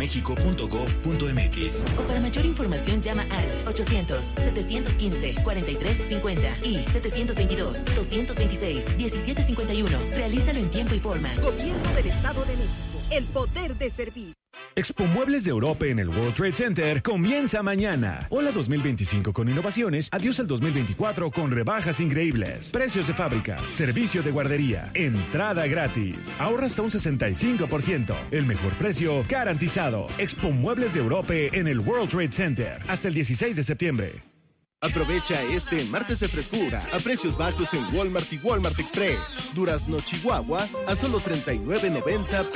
ciudadmexico.gov.mx. O para mayor información llama al 800-715-4350 y 722-226-1751. Realízalo en tiempo y forma. Gobierno del Estado de México. El poder de servir. Expo Muebles de Europa en el World Trade Center comienza mañana. Hola 2025 con innovaciones, adiós al 2024 con rebajas increíbles. Precios de fábrica, servicio de guardería, entrada gratis. Ahorra hasta un 65%. El mejor precio garantizado. Expo Muebles de Europa en el World Trade Center hasta el 16 de septiembre. Aprovecha este martes de frescura a precios bajos en Walmart y Walmart Express. Durazno Chihuahua a solo $39.90